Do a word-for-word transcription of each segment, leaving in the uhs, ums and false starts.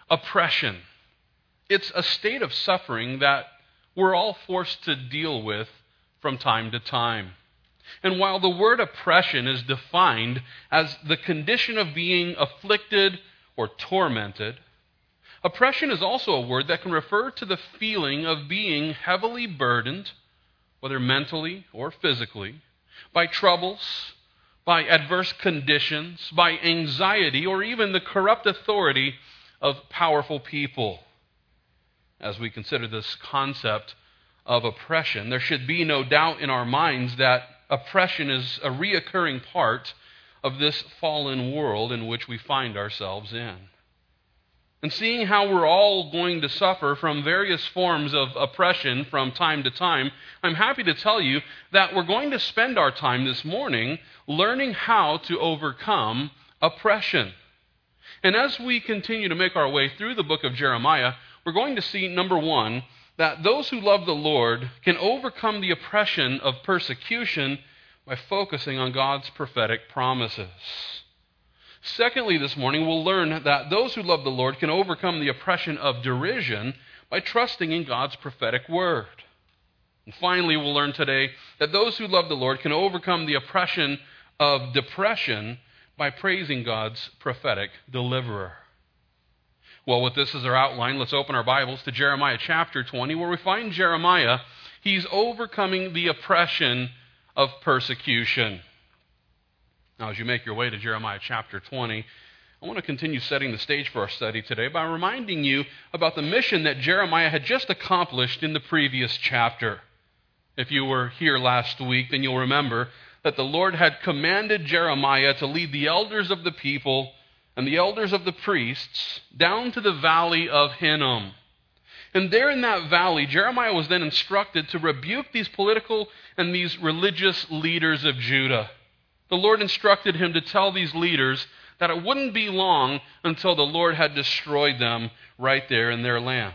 oppression. It's a state of suffering that we're all forced to deal with from time to time. And while the word oppression is defined as the condition of being afflicted or tormented, oppression is also a word that can refer to the feeling of being heavily burdened, whether mentally or physically, by troubles, by adverse conditions, by anxiety, or even the corrupt authority of powerful people. As we consider this concept of oppression, there should be no doubt in our minds that oppression is a reoccurring part of this fallen world in which we find ourselves in. And seeing how we're all going to suffer from various forms of oppression from time to time, I'm happy to tell you that we're going to spend our time this morning learning how to overcome oppression. And as we continue to make our way through the book of Jeremiah, we're going to see, number one, that those who love the Lord can overcome the oppression of persecution by focusing on God's prophetic promises. Secondly, this morning, we'll learn that those who love the Lord can overcome the oppression of derision by trusting in God's prophetic word. And finally, we'll learn today that those who love the Lord can overcome the oppression of depression by praising God's prophetic deliverer. Well, with this as our outline, let's open our Bibles to Jeremiah chapter twenty, where we find Jeremiah. He's overcoming the oppression of persecution. Now, as you make your way to Jeremiah chapter twenty, I want to continue setting the stage for our study today by reminding you about the mission that Jeremiah had just accomplished in the previous chapter. If you were here last week, then you'll remember that the Lord had commanded Jeremiah to lead the elders of the people and the elders of the priests down to the valley of Hinnom. And there in that valley, Jeremiah was then instructed to rebuke these political and these religious leaders of Judah. The Lord instructed him to tell these leaders that it wouldn't be long until the Lord had destroyed them right there in their land.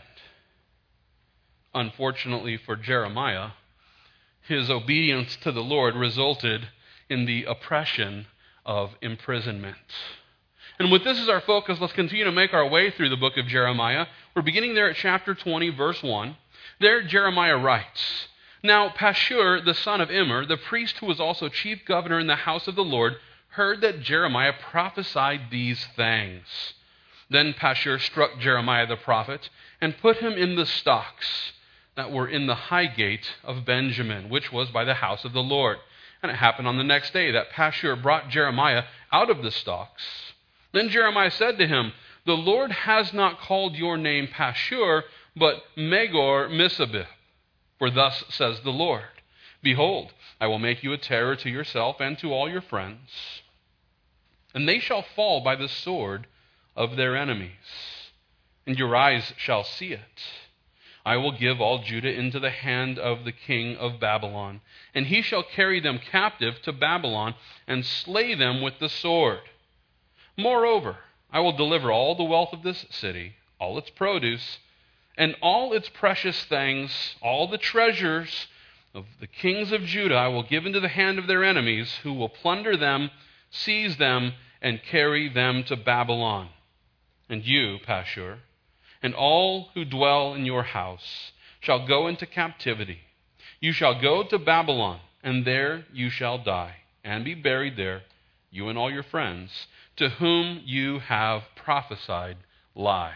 Unfortunately for Jeremiah, his obedience to the Lord resulted in the oppression of imprisonment. And with this as our focus, let's continue to make our way through the book of Jeremiah. We're beginning there at chapter twenty, verse one. There Jeremiah writes, "Now Pashur, the son of Immer, the priest who was also chief governor in the house of the Lord, heard that Jeremiah prophesied these things. Then Pashur struck Jeremiah the prophet and put him in the stocks that were in the high gate of Benjamin, which was by the house of the Lord. And it happened on the next day that Pashur brought Jeremiah out of the stocks. Then Jeremiah said to him, 'The Lord has not called your name Pashur, but Magor Missabib. For thus says the Lord, Behold, I will make you a terror to yourself and to all your friends, and they shall fall by the sword of their enemies, and your eyes shall see it. I will give all Judah into the hand of the king of Babylon, and he shall carry them captive to Babylon and slay them with the sword. Moreover, I will deliver all the wealth of this city, all its produce, and all its precious things, all the treasures of the kings of Judah I will give into the hand of their enemies, who will plunder them, seize them, and carry them to Babylon. And you, Pashur, and all who dwell in your house shall go into captivity. You shall go to Babylon, and there you shall die, and be buried there, you and all your friends, to whom you have prophesied lies.'"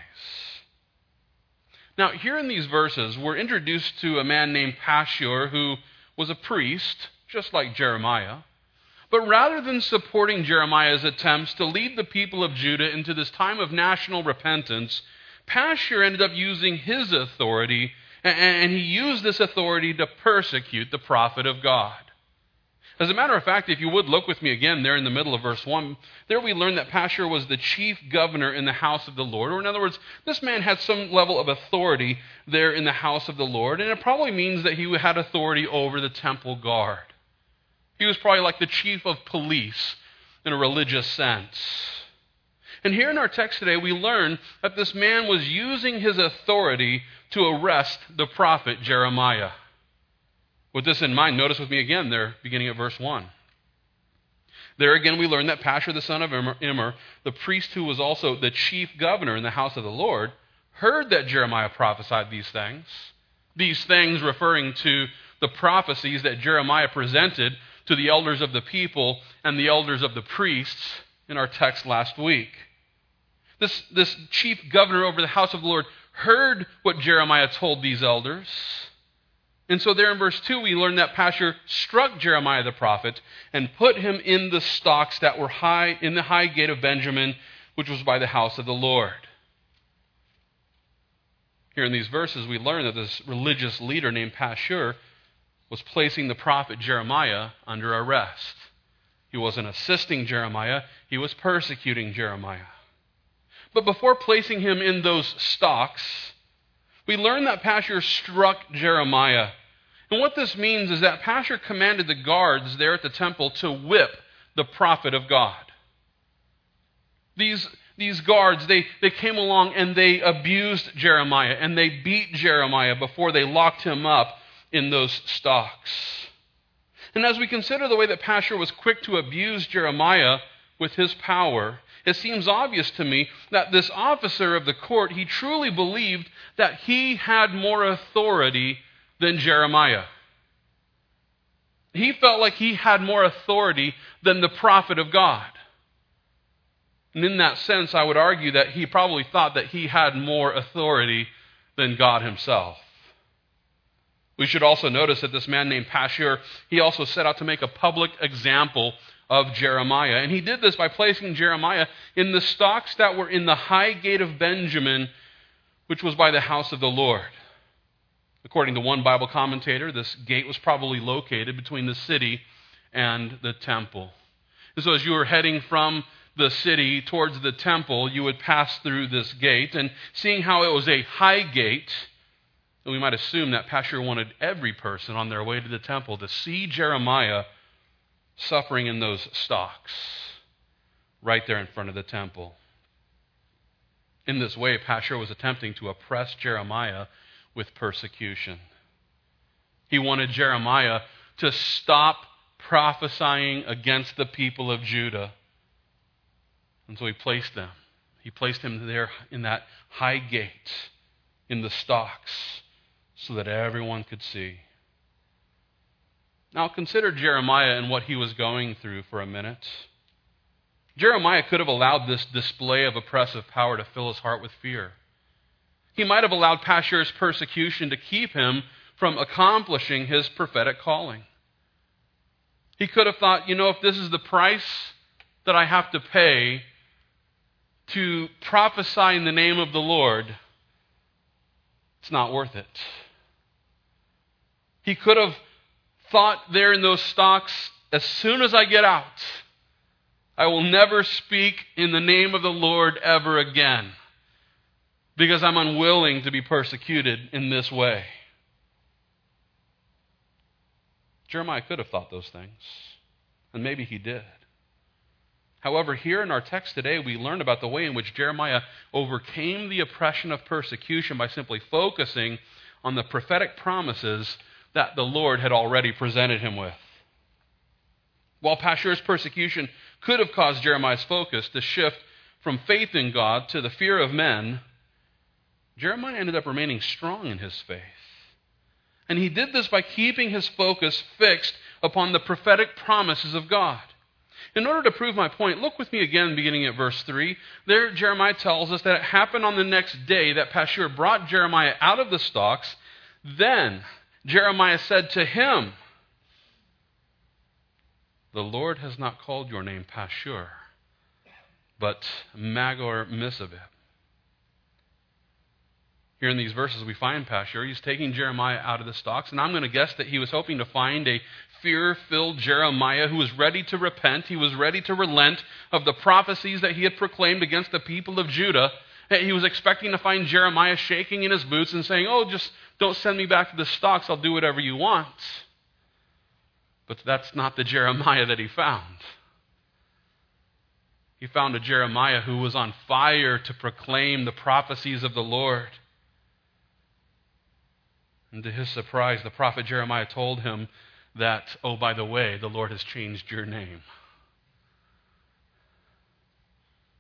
Now, here in these verses, we're introduced to a man named Pashur who was a priest, just like Jeremiah. But rather than supporting Jeremiah's attempts to lead the people of Judah into this time of national repentance, Pashur ended up using his authority, and he used this authority to persecute the prophet of God. As a matter of fact, if you would look with me again there in the middle of verse one, there we learn that Pashur was the chief governor in the house of the Lord. Or in other words, this man had some level of authority there in the house of the Lord, and it probably means that he had authority over the temple guard. He was probably like the chief of police in a religious sense. And here in our text today, we learn that this man was using his authority to arrest the prophet Jeremiah. With this in mind, notice with me again there, beginning at verse one. There again we learn that Pashur the son of Immer, the priest who was also the chief governor in the house of the Lord, heard that Jeremiah prophesied these things. These things referring to the prophecies that Jeremiah presented to the elders of the people and the elders of the priests in our text last week. This, this chief governor over the house of the Lord heard what Jeremiah told these elders. And so there in verse two, we learn that Pashur struck Jeremiah the prophet and put him in the stocks that were high in the high gate of Benjamin, which was by the house of the Lord. Here in these verses, we learn that this religious leader named Pashur was placing the prophet Jeremiah under arrest. He wasn't assisting Jeremiah, he was persecuting Jeremiah. But before placing him in those stocks, we learn that Pashur struck Jeremiah. And what this means is that Pashur commanded the guards there at the temple to whip the prophet of God. These, these guards, they, they came along and they abused Jeremiah and they beat Jeremiah before they locked him up in those stocks. And as we consider the way that Pashur was quick to abuse Jeremiah with his power, it seems obvious to me that this officer of the court, he truly believed that he had more authority than Jeremiah. He felt like he had more authority than the prophet of God. And in that sense, I would argue that he probably thought that he had more authority than God himself. We should also notice that this man named Pashur, he also set out to make a public example of Jeremiah. And he did this by placing Jeremiah in the stocks that were in the high gate of Benjamin, which was by the house of the Lord. According to one Bible commentator, this gate was probably located between the city and the temple. And so as you were heading from the city towards the temple, you would pass through this gate. And seeing how it was a high gate, we might assume that Pashur wanted every person on their way to the temple to see Jeremiah suffering in those stocks right there in front of the temple. In this way, Pashur was attempting to oppress Jeremiah with persecution. He wanted Jeremiah to stop prophesying against the people of Judah. And so he placed them. He placed him there in that high gate, in the stocks, so that everyone could see. Now consider Jeremiah and what he was going through for a minute. Jeremiah could have allowed this display of oppressive power to fill his heart with fear. He might have allowed Pashur's persecution to keep him from accomplishing his prophetic calling. He could have thought, you know, if this is the price that I have to pay to prophesy in the name of the Lord, it's not worth it. He could have thought there in those stocks, as soon as I get out, I will never speak in the name of the Lord ever again, because I'm unwilling to be persecuted in this way. Jeremiah could have thought those things, and maybe he did. However, here in our text today, we learn about the way in which Jeremiah overcame the oppression of persecution by simply focusing on the prophetic promises that the Lord had already presented him with. While Pashur's persecution could have caused Jeremiah's focus to shift from faith in God to the fear of men, Jeremiah ended up remaining strong in his faith. And he did this by keeping his focus fixed upon the prophetic promises of God. In order to prove my point, look with me again beginning at verse three. There Jeremiah tells us that it happened on the next day that Pashur brought Jeremiah out of the stocks. Then Jeremiah said to him, "The Lord has not called your name Pashur, but Magor-Missabib." Here in these verses we find Pashur. He's taking Jeremiah out of the stocks, and I'm going to guess that he was hoping to find a fear-filled Jeremiah who was ready to repent. He was ready to relent of the prophecies that he had proclaimed against the people of Judah. He was expecting to find Jeremiah shaking in his boots and saying, "Oh, just don't send me back to the stocks. I'll do whatever you want." But that's not the Jeremiah that he found. He found a Jeremiah who was on fire to proclaim the prophecies of the Lord. And to his surprise, the prophet Jeremiah told him that, "Oh, by the way, the Lord has changed your name."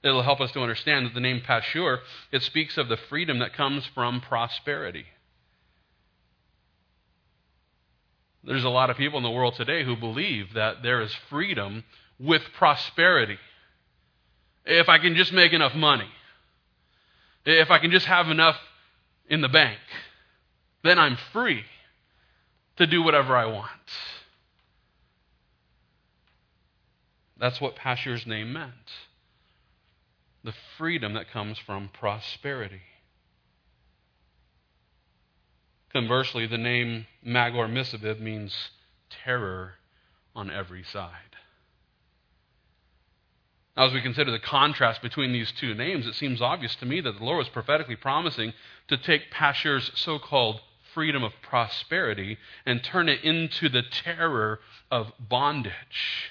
It'll help us to understand that the name Pashur, it speaks of the freedom that comes from prosperity. There's a lot of people in the world today who believe that there is freedom with prosperity. If I can just make enough money, if I can just have enough in the bank, then I'm free to do whatever I want. That's what Pashur's name meant. The freedom that comes from prosperity. Conversely, the name Magor Misabib means terror on every side. Now, as we consider the contrast between these two names, it seems obvious to me that the Lord was prophetically promising to take Pashur's so-called freedom of prosperity and turn it into the terror of bondage.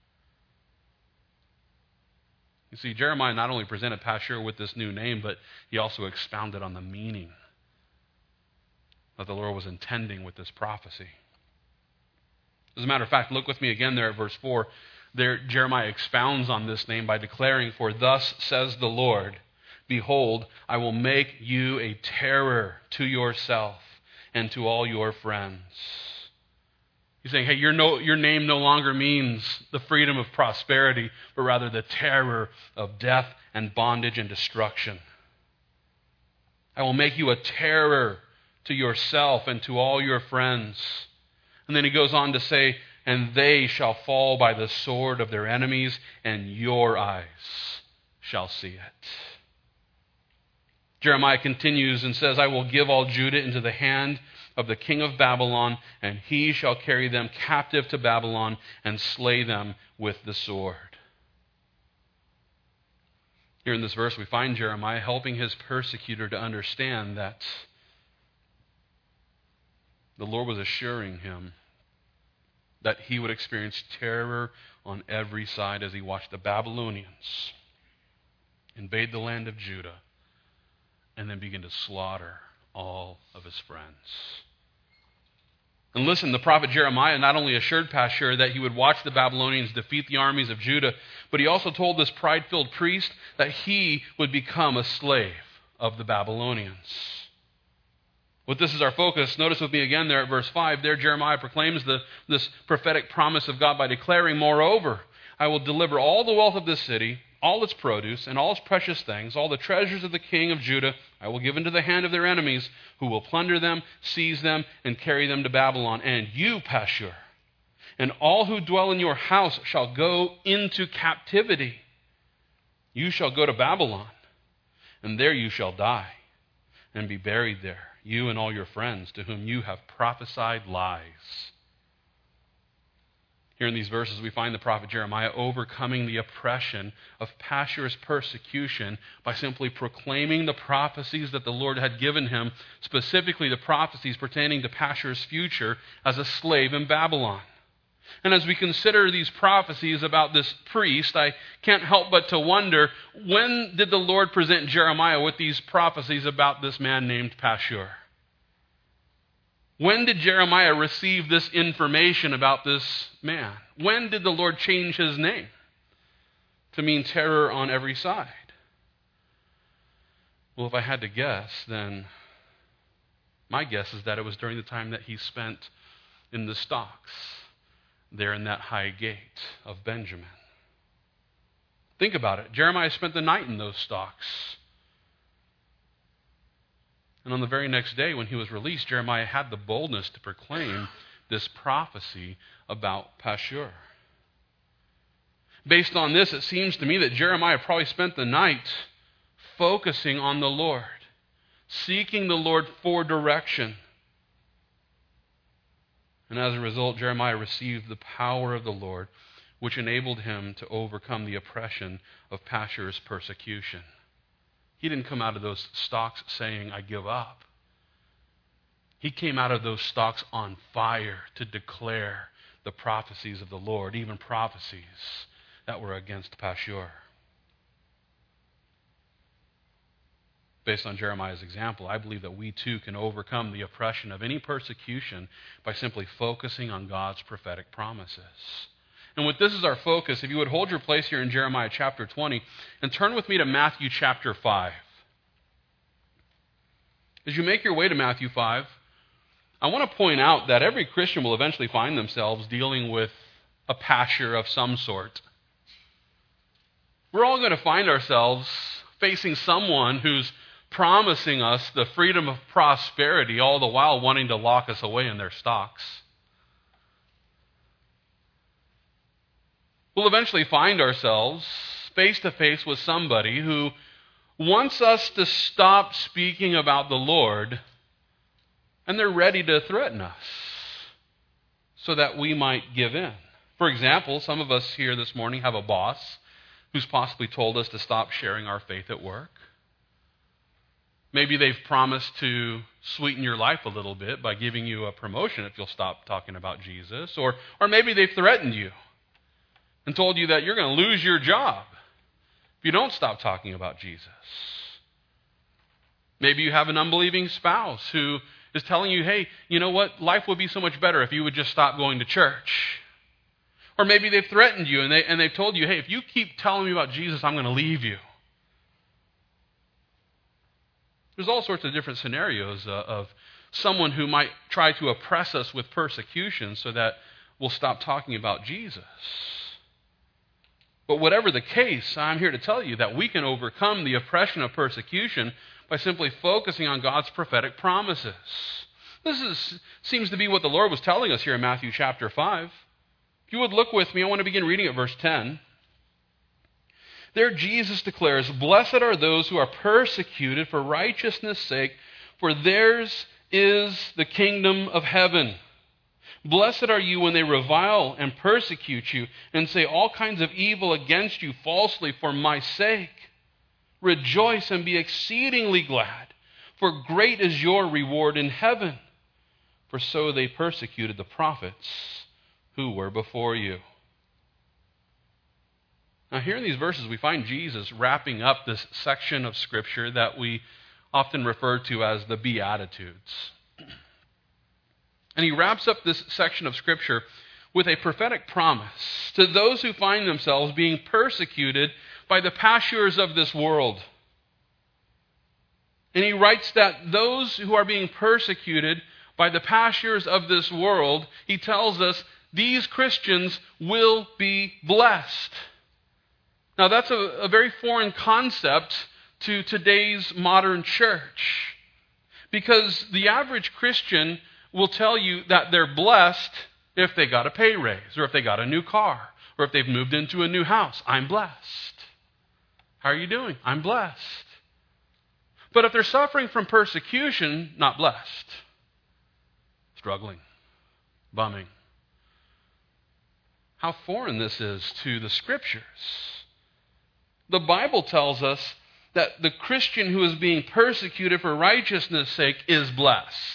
You see, Jeremiah not only presented Pashur with this new name, but he also expounded on the meaning that the Lord was intending with this prophecy. As a matter of fact, look with me again there at verse four. There, Jeremiah expounds on this name by declaring, "For thus says the Lord, behold, I will make you a terror to yourself and to all your friends." He's saying, hey, your, no, your name no longer means the freedom of prosperity, but rather the terror of death and bondage and destruction. I will make you a terror to yourself and to all your friends. And then he goes on to say, and they shall fall by the sword of their enemies, and your eyes shall see it. Jeremiah continues and says, I will give all Judah into the hand of the king of Babylon, and he shall carry them captive to Babylon and slay them with the sword. Here in this verse, we find Jeremiah helping his persecutor to understand that the Lord was assuring him that he would experience terror on every side as he watched the Babylonians invade the land of Judah and then begin to slaughter all of his friends. And listen, the prophet Jeremiah not only assured Pashur that he would watch the Babylonians defeat the armies of Judah, but he also told this pride-filled priest that he would become a slave of the Babylonians. With this as our focus, notice with me again there at verse five, there Jeremiah proclaims the, this prophetic promise of God by declaring, moreover, I will deliver all the wealth of this city, all its produce, and all its precious things, all the treasures of the king of Judah, I will give into the hand of their enemies, who will plunder them, seize them, and carry them to Babylon. And you, Pashur, and all who dwell in your house shall go into captivity. You shall go to Babylon, and there you shall die, and be buried there, you and all your friends, to whom you have prophesied lies. Here in these verses, we find the prophet Jeremiah overcoming the oppression of Pashur's persecution by simply proclaiming the prophecies that the Lord had given him, specifically the prophecies pertaining to Pashur's future as a slave in Babylon. And as we consider these prophecies about this priest, I can't help but to wonder, when did the Lord present Jeremiah with these prophecies about this man named Pashur? When did Jeremiah receive this information about this man? When did the Lord change his name to mean terror on every side? Well, if I had to guess, then my guess is that it was during the time that he spent in the stocks there in that high gate of Benjamin. Think about it. Jeremiah spent the night in those stocks. And on the very next day when he was released, Jeremiah had the boldness to proclaim this prophecy about Pashur. Based on this, it seems to me that Jeremiah probably spent the night focusing on the Lord, seeking the Lord for direction. And as a result, Jeremiah received the power of the Lord, which enabled him to overcome the oppression of Pashur's persecution. He didn't come out of those stocks saying, I give up. He came out of those stocks on fire to declare the prophecies of the Lord, even prophecies that were against Pashur. Based on Jeremiah's example, I believe that we too can overcome the oppression of any persecution by simply focusing on God's prophetic promises. And with this as our focus, if you would hold your place here in Jeremiah chapter twenty and turn with me to Matthew chapter five. As you make your way to Matthew five, I want to point out that every Christian will eventually find themselves dealing with a pasture of some sort. We're all going to find ourselves facing someone who's promising us the freedom of prosperity, all the while wanting to lock us away in their stocks. We'll eventually find ourselves face to face with somebody who wants us to stop speaking about the Lord, and they're ready to threaten us so that we might give in. For example, some of us here this morning have a boss who's possibly told us to stop sharing our faith at work. Maybe they've promised to sweeten your life a little bit by giving you a promotion if you'll stop talking about Jesus. Or, or maybe they've threatened you and told you that you're going to lose your job if you don't stop talking about Jesus. Maybe you have an unbelieving spouse who is telling you, hey, you know what? Life would be so much better if you would just stop going to church. Or maybe they've threatened you and, they, and they've told you, hey, if you keep telling me about Jesus, I'm going to leave you. There's all sorts of different scenarios uh, of someone who might try to oppress us with persecution so that we'll stop talking about Jesus. But whatever the case, I'm here to tell you that we can overcome the oppression of persecution by simply focusing on God's prophetic promises. This is, seems to be what the Lord was telling us here in Matthew chapter five. If you would look with me, I want to begin reading at verse ten. There Jesus declares, "Blessed are those who are persecuted for righteousness' sake, for theirs is the kingdom of heaven. Blessed are you when they revile and persecute you and say all kinds of evil against you falsely for my sake. Rejoice and be exceedingly glad, for great is your reward in heaven. For so they persecuted the prophets who were before you." Now here in these verses we find Jesus wrapping up this section of Scripture that we often refer to as the Beatitudes. And he wraps up this section of Scripture with a prophetic promise to those who find themselves being persecuted by the pastures of this world. And he writes that those who are being persecuted by the pastures of this world, he tells us, these Christians will be blessed. Now that's a, a very foreign concept to today's modern church, because the average Christian will tell you that they're blessed if they got a pay raise, or if they got a new car, or if they've moved into a new house. I'm blessed. How are you doing? I'm blessed. But if they're suffering from persecution, not blessed. Struggling. Bumming. How foreign this is to the Scriptures. The Bible tells us that the Christian who is being persecuted for righteousness' sake is blessed.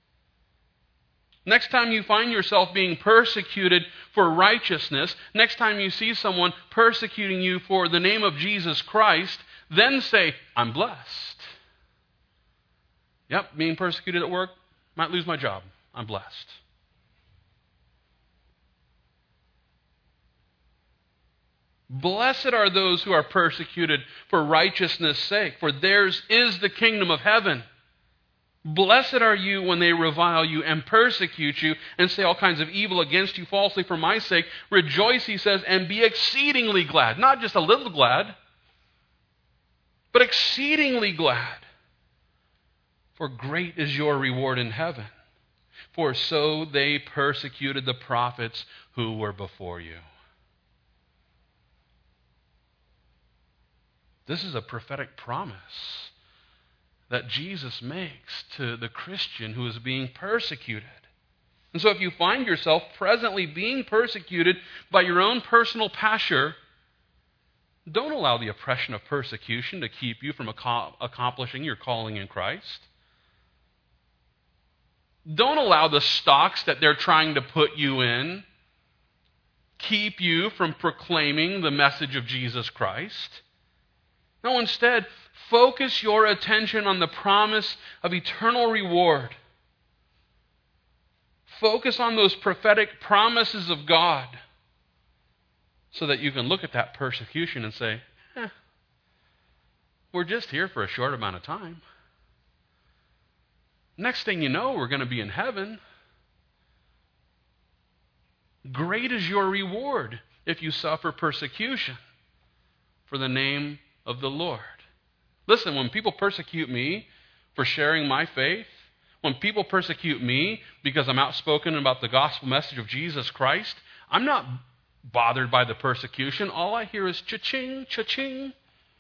Next time you find yourself being persecuted for righteousness, next time you see someone persecuting you for the name of Jesus Christ, then say, I'm blessed. Yep, being persecuted at work, might lose my job. I'm blessed. Blessed are those who are persecuted for righteousness' sake, for theirs is the kingdom of heaven. Blessed are you when they revile you and persecute you and say all kinds of evil against you falsely for my sake. Rejoice, he says, and be exceedingly glad. Not just a little glad, but exceedingly glad. For great is your reward in heaven. For so they persecuted the prophets who were before you. This is a prophetic promise that Jesus makes to the Christian who is being persecuted. And so if you find yourself presently being persecuted by your own personal passion, don't allow the oppression of persecution to keep you from ac- accomplishing your calling in Christ. Don't allow the stocks that they're trying to put you in keep you from proclaiming the message of Jesus Christ. No, instead, focus your attention on the promise of eternal reward. Focus on those prophetic promises of God so that you can look at that persecution and say, eh, we're just here for a short amount of time. Next thing you know, we're going to be in heaven. Great is your reward if you suffer persecution for the name of the Lord. Listen, when people persecute me for sharing my faith, when people persecute me because I'm outspoken about the gospel message of Jesus Christ, I'm not bothered by the persecution. All I hear is cha-ching, cha-ching.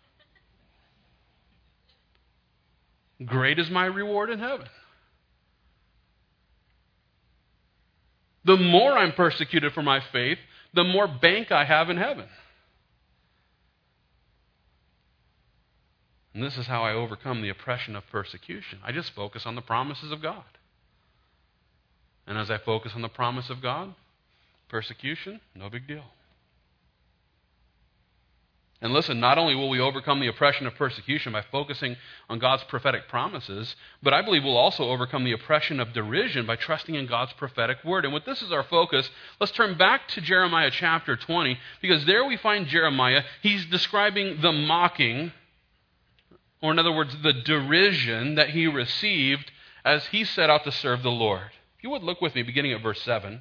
Great is my reward in heaven. The more I'm persecuted for my faith, the more bank I have in heaven. And this is how I overcome the oppression of persecution. I just focus on the promises of God. And as I focus on the promise of God, persecution, no big deal. And listen, not only will we overcome the oppression of persecution by focusing on God's prophetic promises, but I believe we'll also overcome the oppression of derision by trusting in God's prophetic word. And with this as our focus, let's turn back to Jeremiah chapter twenty, because there we find Jeremiah. He's describing the mocking, or in other words, the derision that he received as he set out to serve the Lord. If you would look with me, beginning at verse seven.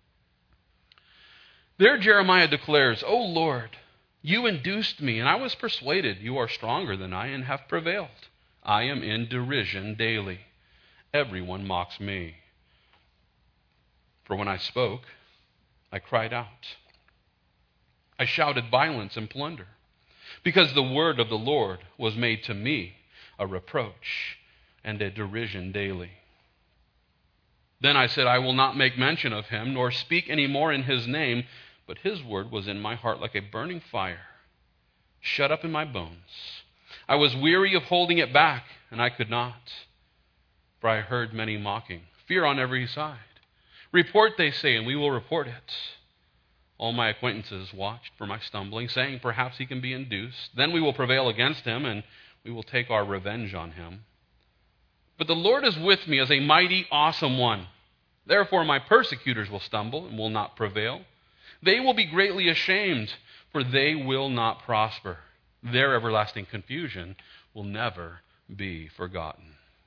There Jeremiah declares, O Lord, you induced me, and I was persuaded. You are stronger than I and have prevailed. I am in derision daily. Everyone mocks me. For when I spoke, I cried out. I shouted violence and plunder, because the word of the Lord was made to me a reproach and a derision daily. Then I said, I will not make mention of him, nor speak any more in his name. But his word was in my heart like a burning fire, shut up in my bones. I was weary of holding it back, and I could not, for I heard many mocking, fear on every side. Report, they say, and we will report it. All my acquaintances watched for my stumbling, saying, perhaps he can be induced. Then we will prevail against him, and we will take our revenge on him. But the Lord is with me as a mighty, awesome one. Therefore my persecutors will stumble and will not prevail. They will be greatly ashamed, for they will not prosper. Their everlasting confusion will never be forgotten.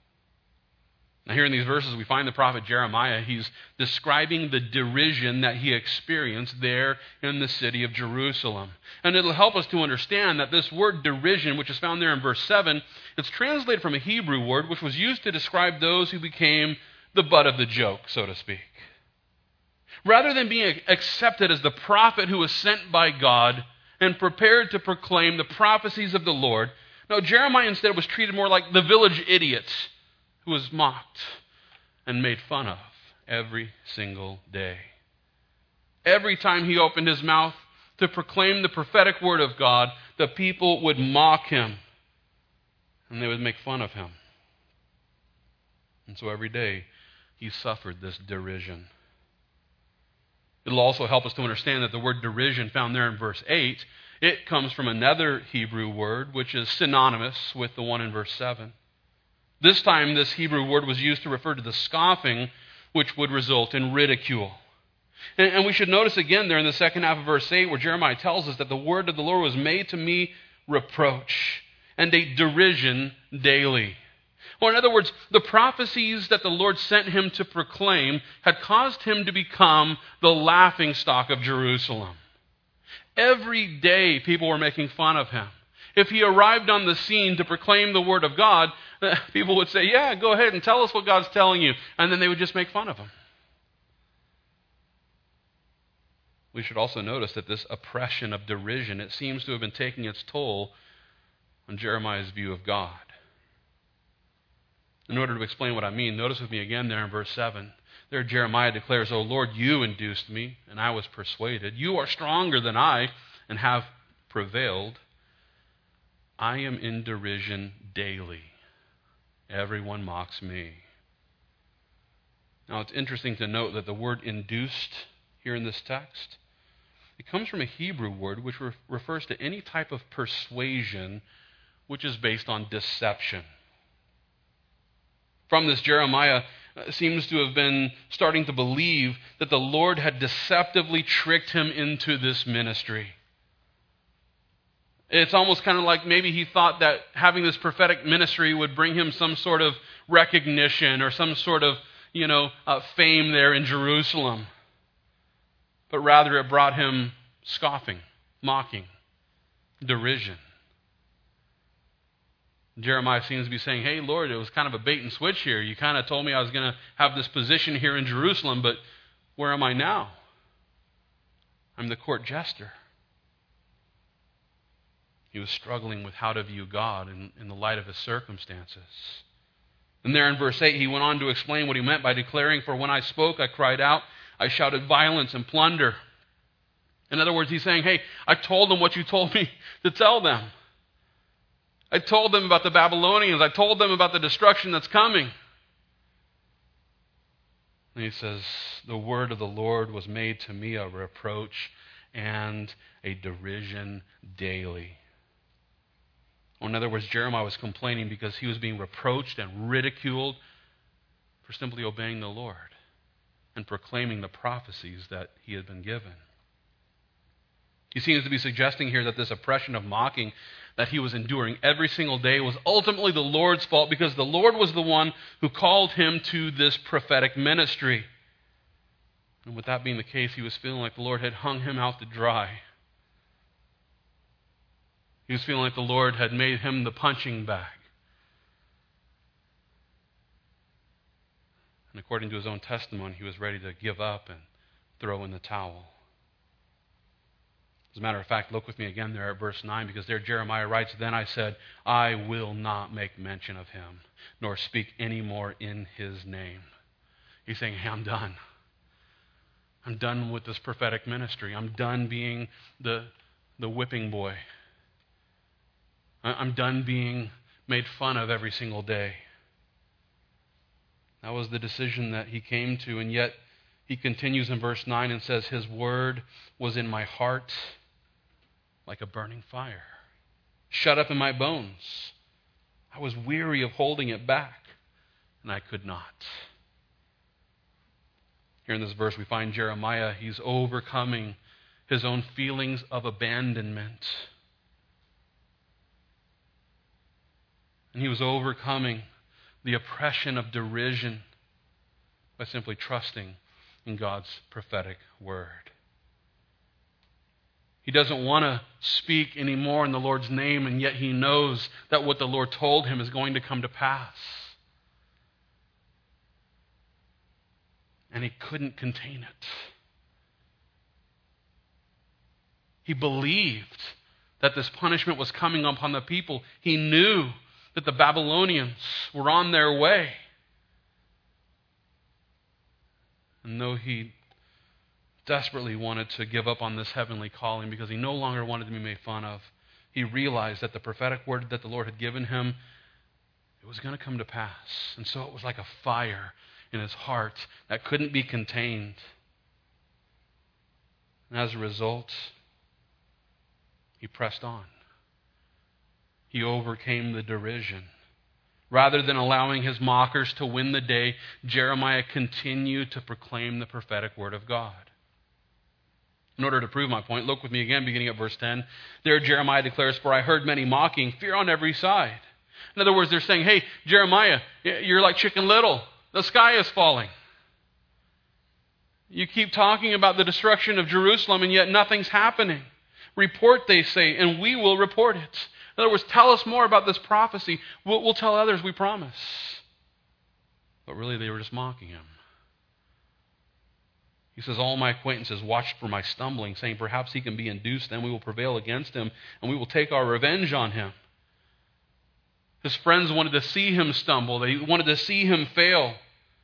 Now here in these verses we find the prophet Jeremiah. He's describing the derision that he experienced there in the city of Jerusalem. And it'll help us to understand that this word derision, which is found there in verse seven, it's translated from a Hebrew word which was used to describe those who became the butt of the joke, so to speak. Rather than being accepted as the prophet who was sent by God and prepared to proclaim the prophecies of the Lord, no, Jeremiah instead was treated more like the village idiot who was mocked and made fun of every single day. Every time he opened his mouth to proclaim the prophetic word of God, the people would mock him and they would make fun of him. And so every day he suffered this derision. It'll also help us to understand that the word derision found there in verse eight, it comes from another Hebrew word which is synonymous with the one in verse seven. This time this Hebrew word was used to refer to the scoffing which would result in ridicule. And, and we should notice again there in the second half of verse eight where Jeremiah tells us that the word of the Lord was made to me reproach and a derision daily. Or in other words, the prophecies that the Lord sent him to proclaim had caused him to become the laughingstock of Jerusalem. Every day people were making fun of him. If he arrived on the scene to proclaim the word of God, people would say, yeah, go ahead and tell us what God's telling you. And then they would just make fun of him. We should also notice that this oppression of derision, it seems to have been taking its toll on Jeremiah's view of God. In order to explain what I mean, notice with me again there in verse seven. There Jeremiah declares, O Lord, you induced me, and I was persuaded. You are stronger than I, and have prevailed. I am in derision daily. Everyone mocks me. Now it's interesting to note that the word induced here in this text, it comes from a Hebrew word which re- refers to any type of persuasion which is based on deception. From this, Jeremiah uh, seems to have been starting to believe that the Lord had deceptively tricked him into this ministry. It's almost kind of like maybe he thought that having this prophetic ministry would bring him some sort of recognition or some sort of, you know, uh, fame there in Jerusalem. But rather it brought him scoffing, mocking, derision. Jeremiah seems to be saying, hey, Lord, it was kind of a bait and switch here. You kind of told me I was going to have this position here in Jerusalem, but where am I now? I'm the court jester. He was struggling with how to view God in, in the light of his circumstances. And there in verse eight, he went on to explain what he meant by declaring, for when I spoke, I cried out, I shouted violence and plunder. In other words, he's saying, hey, I told them what you told me to tell them. I told them about the Babylonians. I told them about the destruction that's coming. And he says, the word of the Lord was made to me a reproach and a derision daily. Or in other words, Jeremiah was complaining because he was being reproached and ridiculed for simply obeying the Lord and proclaiming the prophecies that he had been given. He seems to be suggesting here that this oppression of mocking that he was enduring every single day was ultimately the Lord's fault, because the Lord was the one who called him to this prophetic ministry. And with that being the case, he was feeling like the Lord had hung him out to dry. He was feeling like the Lord had made him the punching bag. And according to his own testimony, he was ready to give up and throw in the towel. As a matter of fact, look with me again there at verse nine, because there Jeremiah writes, then I said, I will not make mention of him, nor speak any more in his name. He's saying, hey, I'm done. I'm done with this prophetic ministry. I'm done being the, the whipping boy. I'm done being made fun of every single day. That was the decision that he came to, and yet he continues in verse nine and says, his word was in my heart like a burning fire, shut up in my bones. I was weary of holding it back, and I could not. Here in this verse we find Jeremiah, he's overcoming his own feelings of abandonment. And he was overcoming the oppression of derision by simply trusting in God's prophetic word. He doesn't want to speak anymore in the Lord's name, and yet he knows that what the Lord told him is going to come to pass. And he couldn't contain it. He believed that this punishment was coming upon the people. He knew that the Babylonians were on their way. And though he desperately wanted to give up on this heavenly calling because he no longer wanted to be made fun of, he realized that the prophetic word that the Lord had given him, it was going to come to pass. And so it was like a fire in his heart that couldn't be contained. And as a result, he pressed on. He overcame the derision. Rather than allowing his mockers to win the day, Jeremiah continued to proclaim the prophetic word of God. In order to prove my point, look with me again, beginning at verse ten. There Jeremiah declares, for I heard many mocking, fear on every side. In other words, they're saying, hey, Jeremiah, you're like Chicken Little. The sky is falling. You keep talking about the destruction of Jerusalem, and yet nothing's happening. Report, they say, and we will report it. In other words, tell us more about this prophecy. We'll, we'll tell others, we promise. But really, they were just mocking him. He says, all my acquaintances watched for my stumbling, saying, perhaps he can be induced, then we will prevail against him, and we will take our revenge on him. His friends wanted to see him stumble. They wanted to see him fail.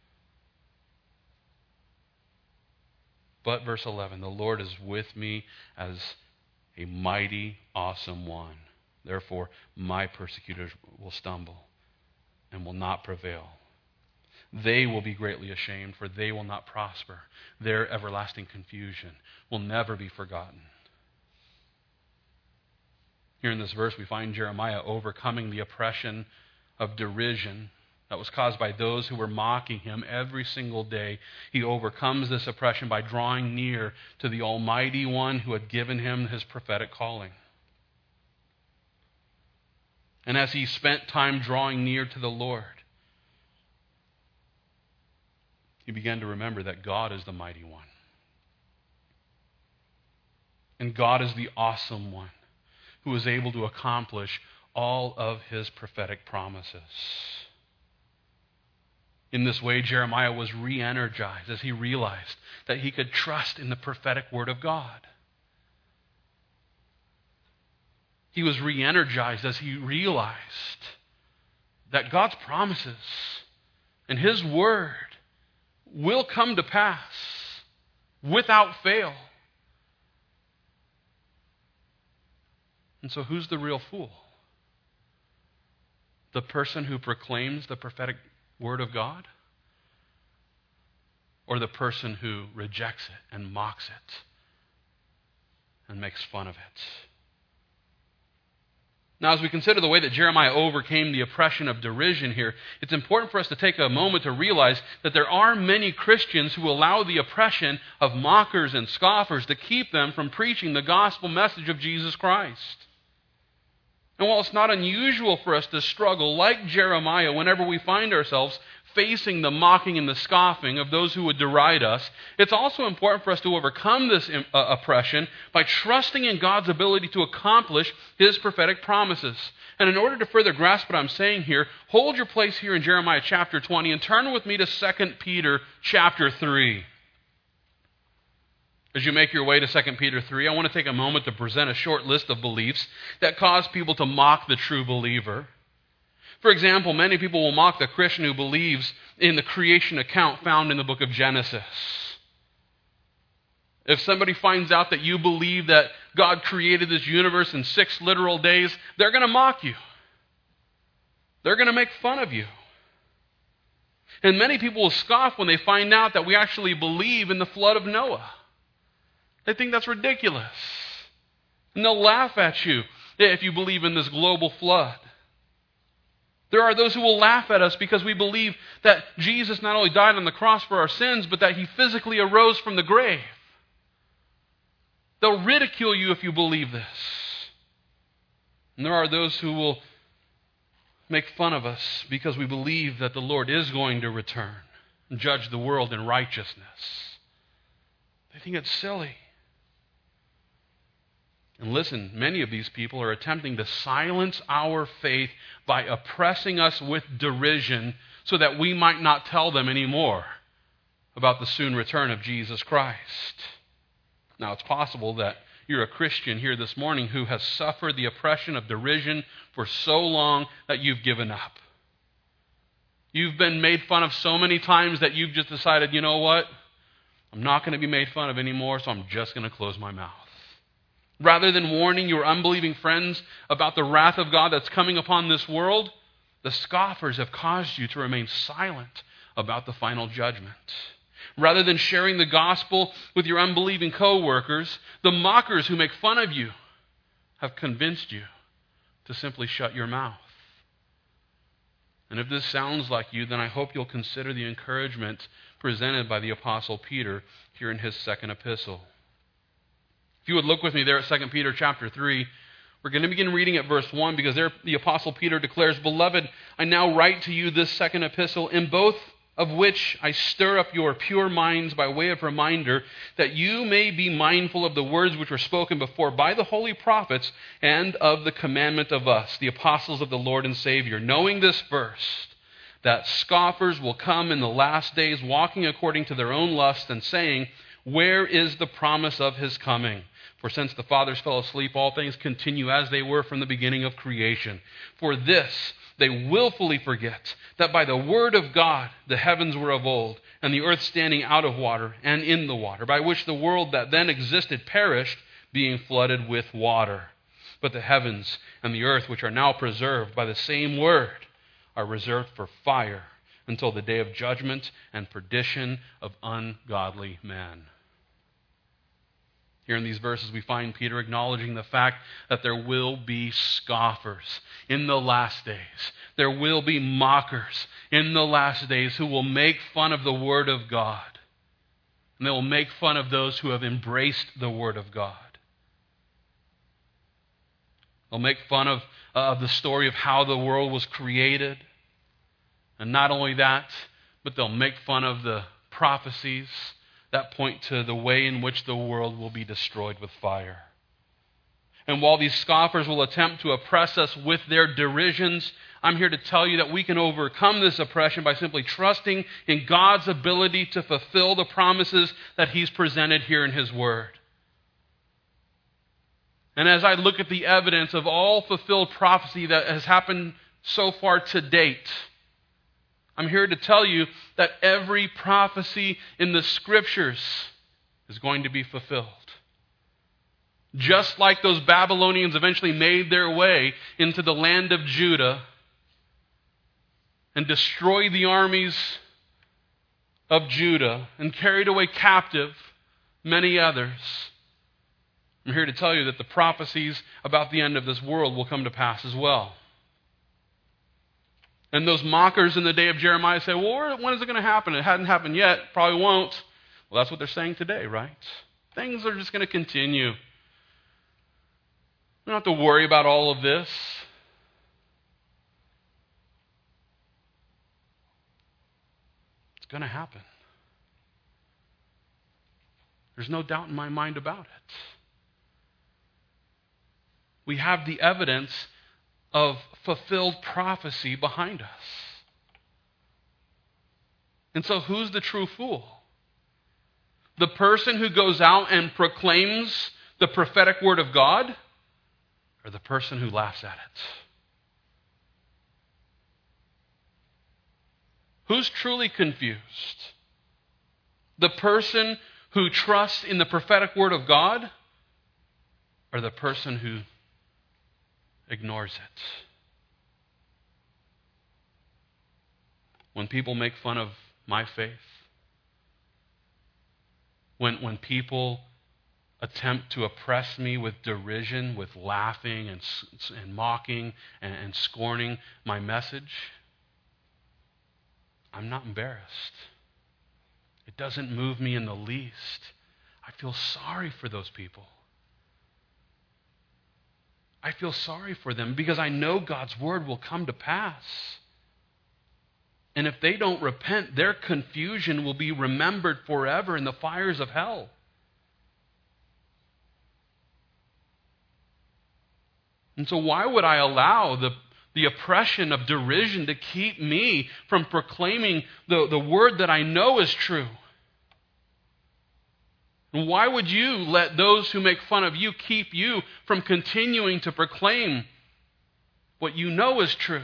But, verse eleven, the Lord is with me as a mighty, awesome one. Therefore, my persecutors will stumble and will not prevail. They will be greatly ashamed, for they will not prosper. Their everlasting confusion will never be forgotten. Here in this verse, we find Jeremiah overcoming the oppression of derision that was caused by those who were mocking him every single day. He overcomes this oppression by drawing near to the Almighty One who had given him his prophetic calling. And as he spent time drawing near to the Lord, he began to remember that God is the mighty one. And God is the awesome one who is able to accomplish all of his prophetic promises. In this way, Jeremiah was re-energized as he realized that he could trust in the prophetic word of God. He was re-energized as he realized that God's promises and his word will come to pass without fail. And so who's the real fool? The person who proclaims the prophetic word of God? Or the person who rejects it and mocks it and makes fun of it? Now, as we consider the way that Jeremiah overcame the oppression of derision here, it's important for us to take a moment to realize that there are many Christians who allow the oppression of mockers and scoffers to keep them from preaching the gospel message of Jesus Christ. And while it's not unusual for us to struggle like Jeremiah whenever we find ourselves facing the mocking and the scoffing of those who would deride us, it's also important for us to overcome this uh, oppression by trusting in God's ability to accomplish his prophetic promises. And in order to further grasp what I'm saying here, hold your place here in Jeremiah chapter twenty and turn with me to Second Peter chapter three. As you make your way to Second Peter three, I want to take a moment to present a short list of beliefs that cause people to mock the true believer. For example, many people will mock the Christian who believes in the creation account found in the book of Genesis. If somebody finds out that you believe that God created this universe in six literal days, they're going to mock you. They're going to make fun of you. And many people will scoff when they find out that we actually believe in the flood of Noah. They think that's ridiculous. And they'll laugh at you if you believe in this global flood. There are those who will laugh at us because we believe that Jesus not only died on the cross for our sins, but that he physically arose from the grave. They'll ridicule you if you believe this. And there are those who will make fun of us because we believe that the Lord is going to return and judge the world in righteousness. They think it's silly. And listen, many of these people are attempting to silence our faith by oppressing us with derision so that we might not tell them anymore about the soon return of Jesus Christ. Now, it's possible that you're a Christian here this morning who has suffered the oppression of derision for so long that you've given up. You've been made fun of so many times that you've just decided, you know what? I'm not going to be made fun of anymore, so I'm just going to close my mouth. Rather than warning your unbelieving friends about the wrath of God that's coming upon this world, the scoffers have caused you to remain silent about the final judgment. Rather than sharing the gospel with your unbelieving co-workers, the mockers who make fun of you have convinced you to simply shut your mouth. And if this sounds like you, then I hope you'll consider the encouragement presented by the Apostle Peter here in his second epistle. If you would look with me there at Second Peter chapter three, we're going to begin reading at verse one because there the Apostle Peter declares, "Beloved, I now write to you this second epistle, in both of which I stir up your pure minds by way of reminder, that you may be mindful of the words which were spoken before by the holy prophets, and of the commandment of us, the apostles of the Lord and Savior, knowing this first, that scoffers will come in the last days, walking according to their own lusts, and saying, where is the promise of his coming? For since the fathers fell asleep, all things continue as they were from the beginning of creation. For this they willfully forget, that by the word of God the heavens were of old, and the earth standing out of water and in the water, by which the world that then existed perished, being flooded with water. But the heavens and the earth, which are now preserved by the same word, are reserved for fire until the day of judgment and perdition of ungodly men." Here in these verses, we find Peter acknowledging the fact that there will be scoffers in the last days. There will be mockers in the last days who will make fun of the Word of God. And they will make fun of those who have embraced the Word of God. They'll make fun of, uh, of the story of how the world was created. And not only that, but they'll make fun of the prophecies that point to the way in which the world will be destroyed with fire. And while these scoffers will attempt to oppress us with their derisions, I'm here to tell you that we can overcome this oppression by simply trusting in God's ability to fulfill the promises that He's presented here in His Word. And as I look at the evidence of all fulfilled prophecy that has happened so far to date, I'm here to tell you that every prophecy in the Scriptures is going to be fulfilled. Just like those Babylonians eventually made their way into the land of Judah and destroyed the armies of Judah and carried away captive many others, I'm here to tell you that the prophecies about the end of this world will come to pass as well. And those mockers in the day of Jeremiah say, well, when is it going to happen? It hasn't happened yet. Probably won't. Well, that's what they're saying today, right? Things are just going to continue. We don't have to worry about all of this. It's going to happen. There's no doubt in my mind about it. We have the evidence of fulfilled prophecy behind us. And so who's the true fool? The person who goes out and proclaims the prophetic word of God, or the person who laughs at it? Who's truly confused? The person who trusts in the prophetic word of God, or the person who ignores it? When people make fun of my faith, when, when people attempt to oppress me with derision, with laughing and, and mocking and, and scorning my message, I'm not embarrassed. It doesn't move me in the least. I feel sorry for those people. I feel sorry for them because I know God's word will come to pass. And if they don't repent, their confusion will be remembered forever in the fires of hell. And so why would I allow the, the oppression of derision to keep me from proclaiming the, the word that I know is true? And why would you let those who make fun of you keep you from continuing to proclaim what you know is true?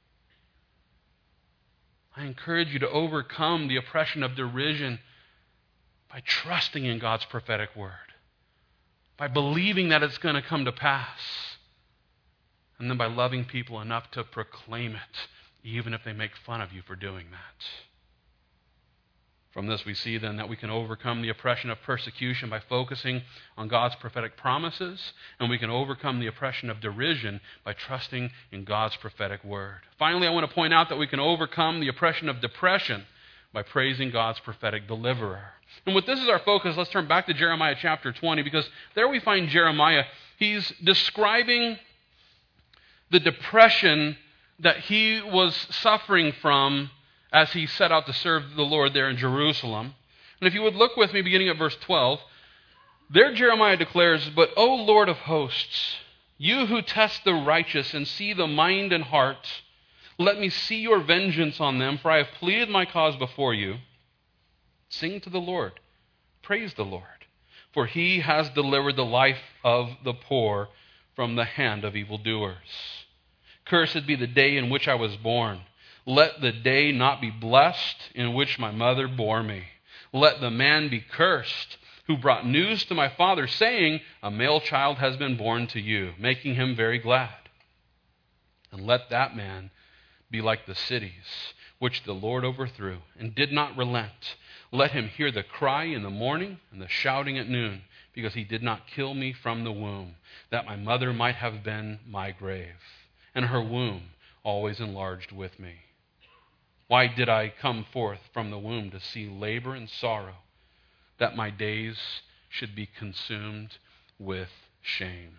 I encourage you to overcome the oppression of derision by trusting in God's prophetic word, by believing that it's going to come to pass, and then by loving people enough to proclaim it, even if they make fun of you for doing that. From this, we see then that we can overcome the oppression of persecution by focusing on God's prophetic promises, and we can overcome the oppression of derision by trusting in God's prophetic word. Finally, I want to point out that we can overcome the oppression of depression by praising God's prophetic deliverer. And with this as our focus, let's turn back to Jeremiah chapter twenty, because there we find Jeremiah. He's describing the depression that he was suffering from as he set out to serve the Lord there in Jerusalem. And if you would look with me beginning at verse twelve, there Jeremiah declares, "But O Lord of hosts, you who test the righteous and see the mind and heart, let me see your vengeance on them, for I have pleaded my cause before you. Sing to the Lord, praise the Lord, for he has delivered the life of the poor from the hand of evildoers. Cursed be the day in which I was born. Let the day not be blessed in which my mother bore me. Let the man be cursed who brought news to my father, saying, a male child has been born to you, making him very glad. And let that man be like the cities which the Lord overthrew and did not relent. Let him hear the cry in the morning and the shouting at noon, because he did not kill me from the womb, that my mother might have been my grave, and her womb always enlarged with me." Why did I come forth from the womb to see labor and sorrow, that my days should be consumed with shame?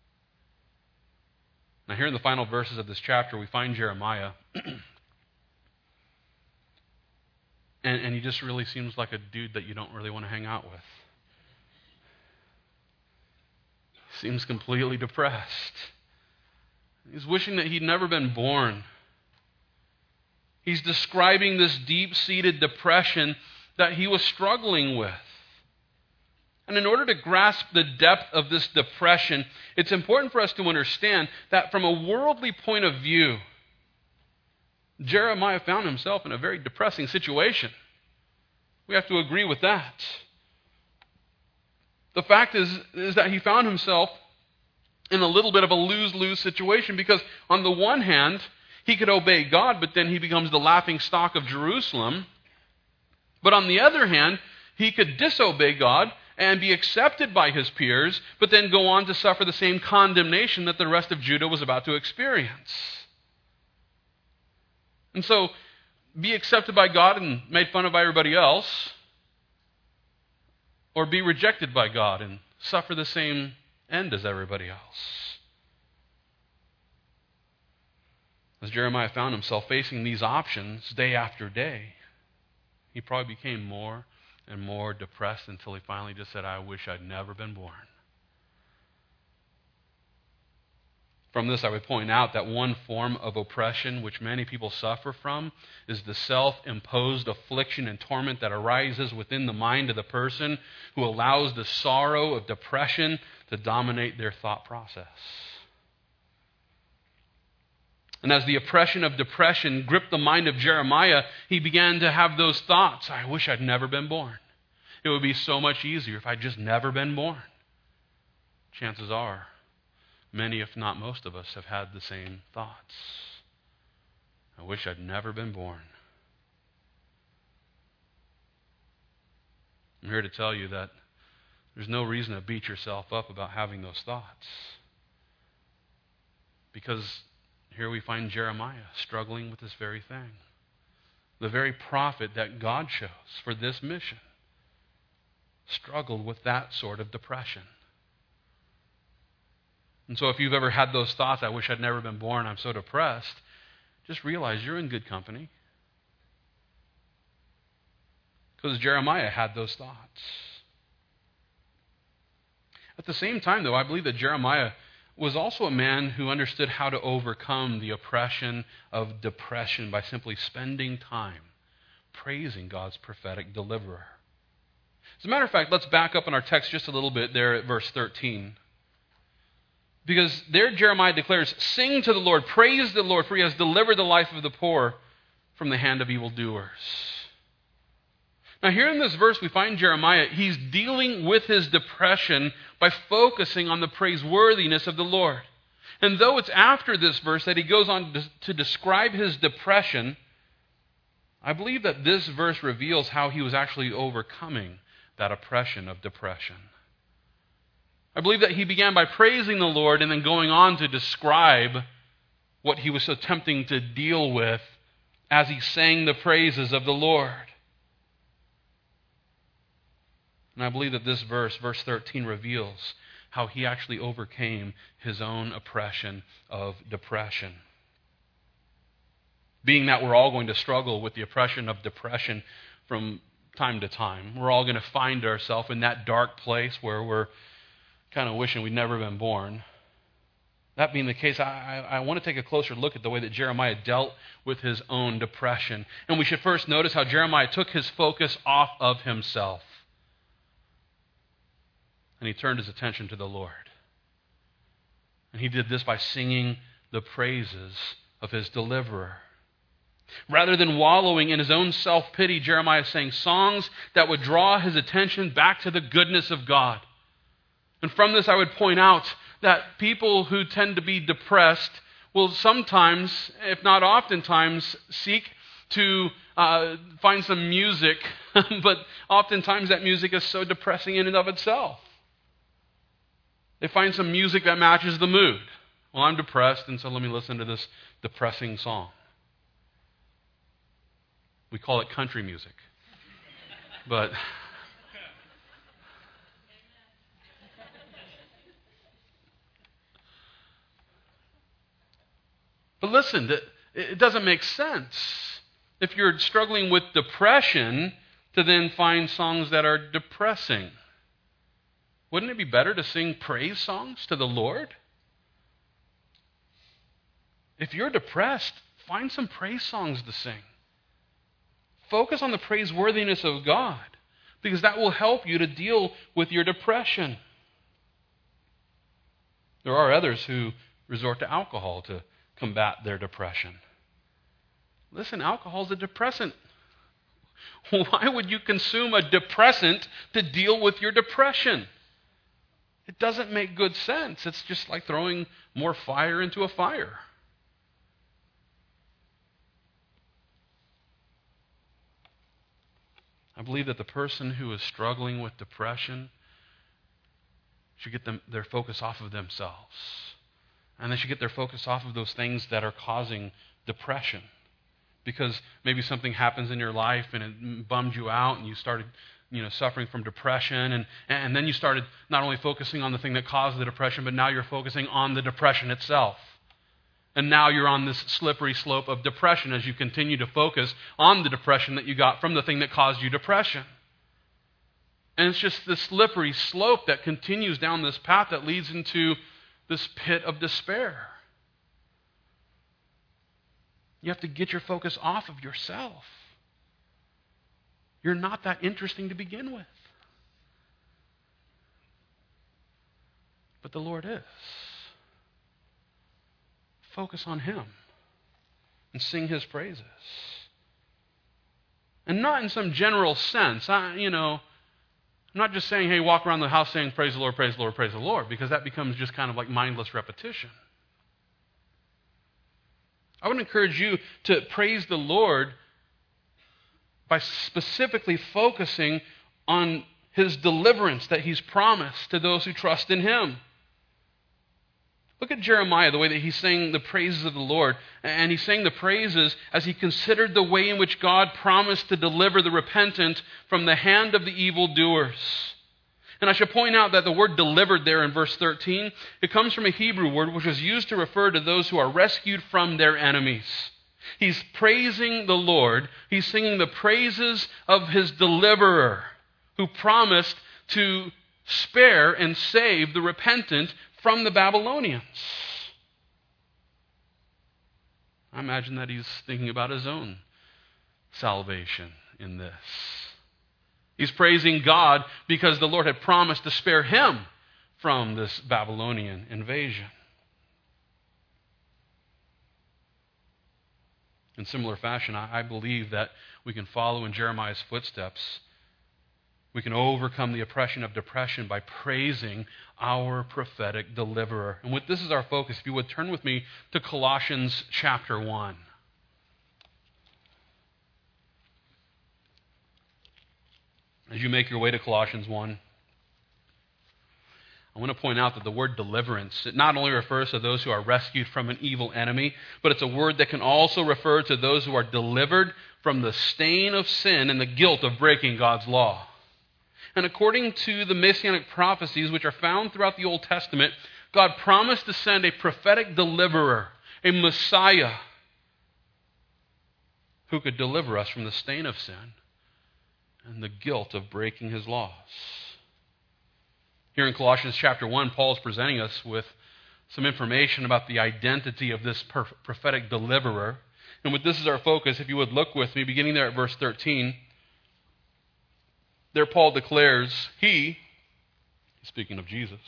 Now here in the final verses of this chapter, we find Jeremiah. and, and he just really seems like a dude that you don't really want to hang out with. He seems completely depressed. He's wishing that he'd never been born. He's describing this deep-seated depression that he was struggling with. And in order to grasp the depth of this depression, it's important for us to understand that from a worldly point of view, Jeremiah found himself in a very depressing situation. We have to agree with that. The fact is, is that he found himself in a little bit of a lose-lose situation because on the one hand, he could obey God, but then he becomes the laughing stock of Jerusalem. But on the other hand, he could disobey God and be accepted by his peers, but then go on to suffer the same condemnation that the rest of Judah was about to experience. And so, be accepted by God and made fun of by everybody else, or be rejected by God and suffer the same end as everybody else. As Jeremiah found himself facing these options day after day, he probably became more and more depressed until he finally just said, I wish I'd never been born. From this, I would point out that one form of oppression which many people suffer from is the self-imposed affliction and torment that arises within the mind of the person who allows the sorrow of depression to dominate their thought process. And as the oppression of depression gripped the mind of Jeremiah, he began to have those thoughts. I wish I'd never been born. It would be so much easier if I'd just never been born. Chances are, many, if not most of us, have had the same thoughts. I wish I'd never been born. I'm here to tell you that there's no reason to beat yourself up about having those thoughts. Because here we find Jeremiah struggling with this very thing. The very prophet that God chose for this mission struggled with that sort of depression. And so if you've ever had those thoughts, I wish I'd never been born, I'm so depressed, just realize you're in good company. Because Jeremiah had those thoughts. At the same time, though, I believe that Jeremiah was also a man who understood how to overcome the oppression of depression by simply spending time praising God's prophetic deliverer. As a matter of fact, let's back up in our text just a little bit there at verse thirteen. Because there Jeremiah declares, sing to the Lord, praise the Lord, for he has delivered the life of the poor from the hand of evildoers. Now here in this verse we find Jeremiah, he's dealing with his depression by focusing on the praiseworthiness of the Lord. And though it's after this verse that he goes on to, to describe his depression, I believe that this verse reveals how he was actually overcoming that oppression of depression. I believe that he began by praising the Lord and then going on to describe what he was attempting to deal with as he sang the praises of the Lord. And I believe that this verse, verse thirteen, reveals how he actually overcame his own oppression of depression. Being that we're all going to struggle with the oppression of depression from time to time, we're all going to find ourselves in that dark place where we're kind of wishing we'd never been born. That being the case, I, I, I want to take a closer look at the way that Jeremiah dealt with his own depression. And we should first notice how Jeremiah took his focus off of himself. And he turned his attention to the Lord. And he did this by singing the praises of his deliverer. Rather than wallowing in his own self-pity, Jeremiah sang songs that would draw his attention back to the goodness of God. And from this I would point out that people who tend to be depressed will sometimes, if not oftentimes, seek to uh, find some music, but oftentimes that music is so depressing in and of itself. They find some music that matches the mood. Well, I'm depressed, and so let me listen to this depressing song. We call it country music. But But listen, it doesn't make sense if you're struggling with depression to then find songs that are depressing. Wouldn't it be better to sing praise songs to the Lord? If you're depressed, find some praise songs to sing. Focus on the praiseworthiness of God, because that will help you to deal with your depression. There are others who resort to alcohol to combat their depression. Listen, alcohol is a depressant. Why would you consume a depressant to deal with your depression? It doesn't make good sense. It's just like throwing more fire into a fire. I believe that the person who is struggling with depression should get them, their focus off of themselves. And they should get their focus off of those things that are causing depression. Because maybe something happens in your life and it bummed you out and you started, you know, suffering from depression. And, and then you started not only focusing on the thing that caused the depression, but now you're focusing on the depression itself. And now you're on this slippery slope of depression as you continue to focus on the depression that you got from the thing that caused you depression. And it's just this slippery slope that continues down this path that leads into this pit of despair. You have to get your focus off of yourself. You're not that interesting to begin with. But the Lord is. Focus on Him and sing His praises. And not in some general sense. I, you know, I'm not just saying, hey, walk around the house saying, praise the Lord, praise the Lord, praise the Lord, because that becomes just kind of like mindless repetition. I would encourage you to praise the Lord by specifically focusing on His deliverance that He's promised to those who trust in Him. Look at Jeremiah, the way that he sang the praises of the Lord. And he sang the praises as he considered the way in which God promised to deliver the repentant from the hand of the evildoers. And I should point out that the word delivered there in verse thirteen, it comes from a Hebrew word which is used to refer to those who are rescued from their enemies. He's praising the Lord. He's singing the praises of his deliverer who promised to spare and save the repentant from the Babylonians. I imagine that he's thinking about his own salvation in this. He's praising God because the Lord had promised to spare him from this Babylonian invasion. In similar fashion, I believe that we can follow in Jeremiah's footsteps. We can overcome the oppression of depression by praising our prophetic deliverer. And with this is our focus, if you would turn with me to Colossians chapter one. As you make your way to Colossians one, I want to point out that the word deliverance, it not only refers to those who are rescued from an evil enemy, but it's a word that can also refer to those who are delivered from the stain of sin and the guilt of breaking God's law. And according to the messianic prophecies which are found throughout the Old Testament, God promised to send a prophetic deliverer, a Messiah, who could deliver us from the stain of sin and the guilt of breaking His laws. Here in Colossians chapter one, Paul is presenting us with some information about the identity of this prophetic deliverer. And with this as our focus, if you would look with me, beginning there at verse thirteen, there Paul declares, He, speaking of Jesus,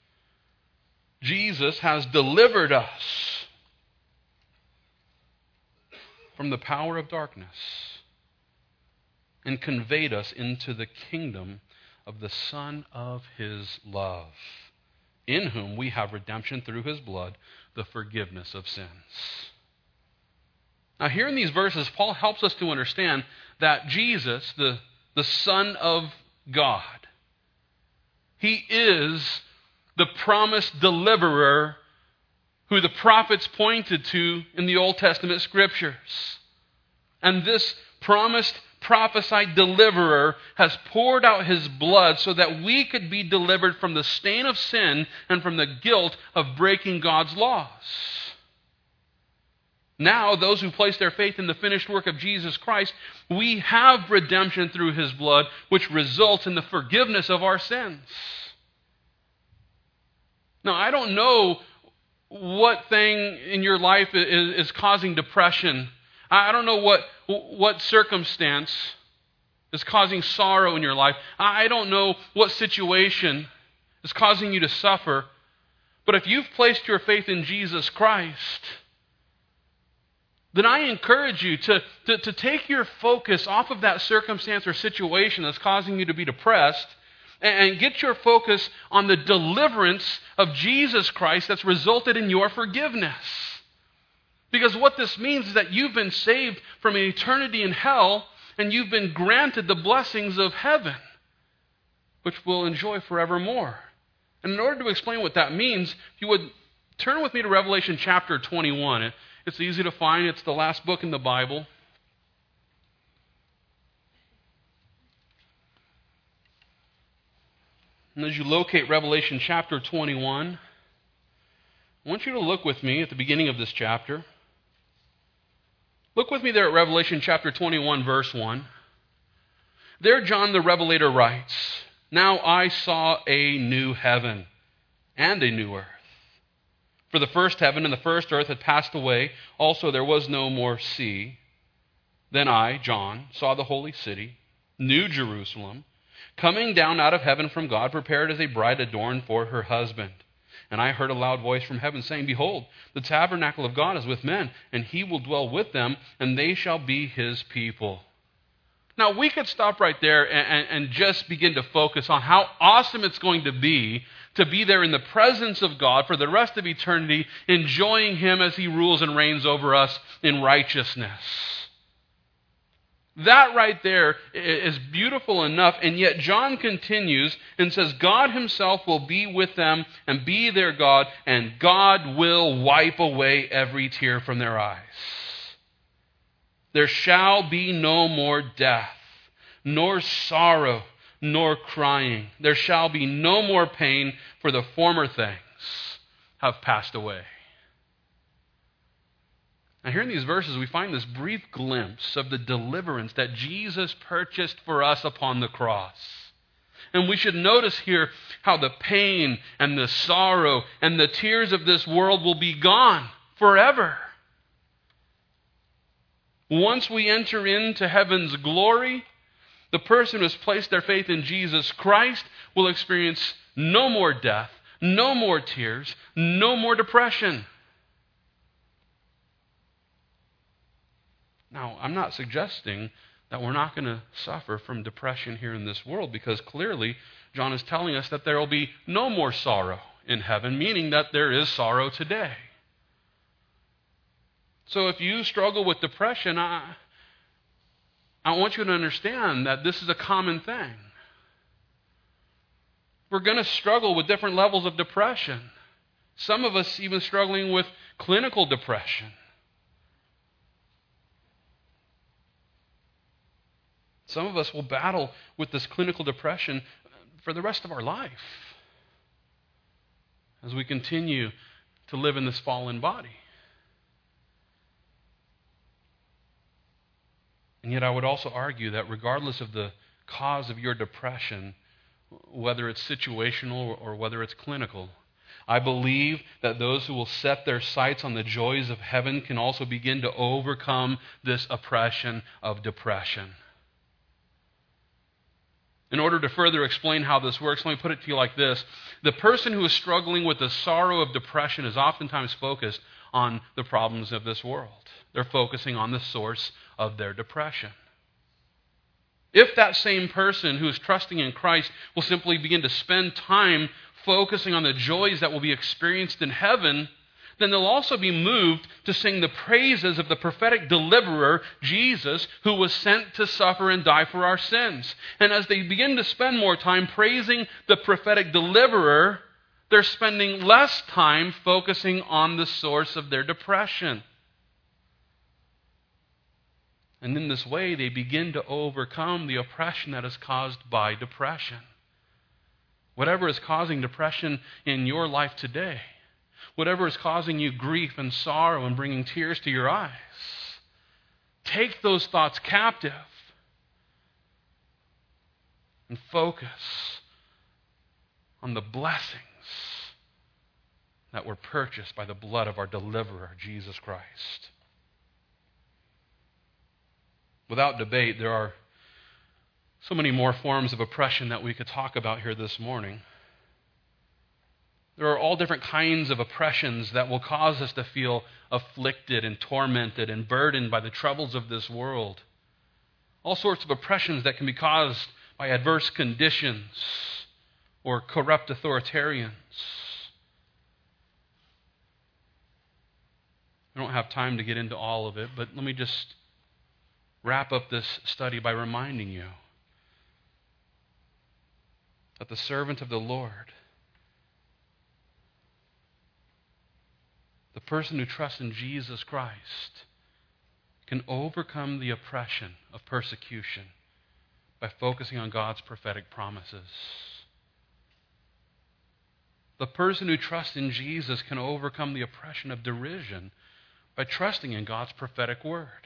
Jesus has delivered us from the power of darkness and conveyed us into the kingdom of the Son of His love, in whom we have redemption through His blood, the forgiveness of sins. Now here in these verses, Paul helps us to understand that Jesus, the the Son of God, He is the promised deliverer who the prophets pointed to in the Old Testament scriptures. And this promised, prophesied deliverer has poured out his blood so that we could be delivered from the stain of sin and from the guilt of breaking God's laws. Now, those who place their faith in the finished work of Jesus Christ, we have redemption through his blood, which results in the forgiveness of our sins. Now, I don't know what thing in your life is, is causing depression. I don't know what, what circumstance is causing sorrow in your life. I don't know what situation is causing you to suffer. But if you've placed your faith in Jesus Christ, then I encourage you to, to, to take your focus off of that circumstance or situation that's causing you to be depressed and, and get your focus on the deliverance of Jesus Christ that's resulted in your forgiveness. Because what this means is that you've been saved from an eternity in hell and you've been granted the blessings of heaven, which we'll enjoy forevermore. And in order to explain what that means, if you would turn with me to Revelation chapter twenty-one. It's easy to find. It's the last book in the Bible. And as you locate Revelation chapter twenty-one, I want you to look with me at the beginning of this chapter. Look with me there at Revelation chapter twenty-one, verse one. There John the Revelator writes, "Now I saw a new heaven and a new earth. For the first heaven and the first earth had passed away. Also there was no more sea. Then I, John, saw the holy city, New Jerusalem, coming down out of heaven from God, prepared as a bride adorned for her husband. And I heard a loud voice from heaven saying, Behold, the tabernacle of God is with men, and he will dwell with them, and they shall be his people." Now, we could stop right there and, and, and just begin to focus on how awesome it's going to be to be there in the presence of God for the rest of eternity, enjoying him as he rules and reigns over us in righteousness. That right there is beautiful enough, and yet John continues and says, God himself will be with them and be their God, and God will wipe away every tear from their eyes. There shall be no more death, nor sorrow, nor crying. There shall be no more pain, for the former things have passed away. Now, here in these verses, we find this brief glimpse of the deliverance that Jesus purchased for us upon the cross. And we should notice here how the pain and the sorrow and the tears of this world will be gone forever. Once we enter into heaven's glory, the person who has placed their faith in Jesus Christ will experience no more death, no more tears, no more depression. Now, I'm not suggesting that we're not going to suffer from depression here in this world, because clearly John is telling us that there will be no more sorrow in heaven, meaning that there is sorrow today. So if you struggle with depression, I, I want you to understand that this is a common thing. We're going to struggle with different levels of depression. Some of us even struggling with clinical depression. Some of us will battle with this clinical depression for the rest of our life as we continue to live in this fallen body. And yet I would also argue that regardless of the cause of your depression, whether it's situational or whether it's clinical, I believe that those who will set their sights on the joys of heaven can also begin to overcome this oppression of depression. In order to further explain how this works, let me put it to you like this. The person who is struggling with the sorrow of depression is oftentimes focused on the problems of this world. They're focusing on the source of their depression. If that same person who is trusting in Christ will simply begin to spend time focusing on the joys that will be experienced in heaven, then they'll also be moved to sing the praises of the prophetic deliverer, Jesus, who was sent to suffer and die for our sins. And as they begin to spend more time praising the prophetic deliverer, they're spending less time focusing on the source of their depression. And in this way, they begin to overcome the oppression that is caused by depression. Whatever is causing depression in your life today, whatever is causing you grief and sorrow and bringing tears to your eyes, take those thoughts captive and focus on the blessings that were purchased by the blood of our deliverer, Jesus Christ. Without debate, there are so many more forms of oppression that we could talk about here this morning. There are all different kinds of oppressions that will cause us to feel afflicted and tormented and burdened by the troubles of this world. All sorts of oppressions that can be caused by adverse conditions or corrupt authoritarians. I don't have time to get into all of it, but let me just wrap up this study by reminding you that the servant of the Lord, the person who trusts in Jesus Christ, can overcome the oppression of persecution by focusing on God's prophetic promises. The person who trusts in Jesus can overcome the oppression of derision by trusting in God's prophetic word.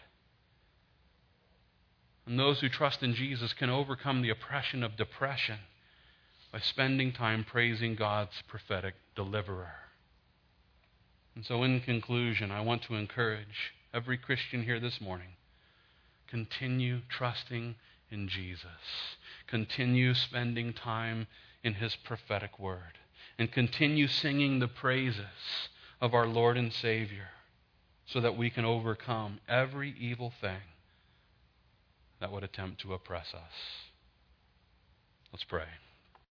And those who trust in Jesus can overcome the oppression of depression by spending time praising God's prophetic deliverer. And so in conclusion, I want to encourage every Christian here this morning, continue trusting in Jesus. Continue spending time in His prophetic word. And continue singing the praises of our Lord and Savior so that we can overcome every evil thing that would attempt to oppress us. Let's pray.